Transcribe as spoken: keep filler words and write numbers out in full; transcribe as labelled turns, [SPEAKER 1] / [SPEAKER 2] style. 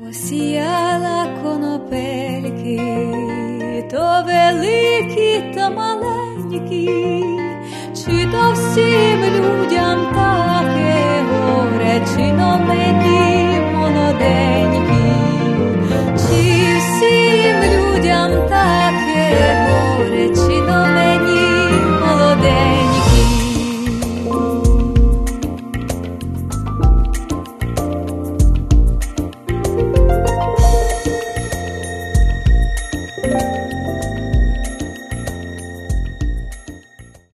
[SPEAKER 1] Осіяла конопельки, то великі, то маленькі, чи то всім людям таке горе, чи но мені молоденькі, чи всім людям таке горе,